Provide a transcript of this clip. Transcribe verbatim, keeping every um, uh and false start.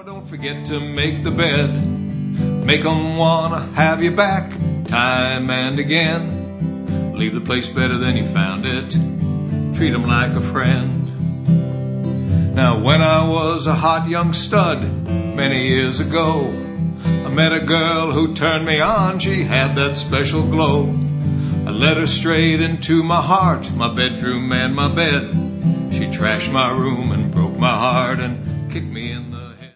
don't forget to make the bed. Make 'em wanna have you back time and again. Leave the place better than you found it. Treat 'em like a friend. Now when I was a hot young stud many years ago, I met a girl who turned me on. She had that special glow. I led her straight into my heart, my bedroom and my bed. She trashed my room and broke my heart and kicked me in the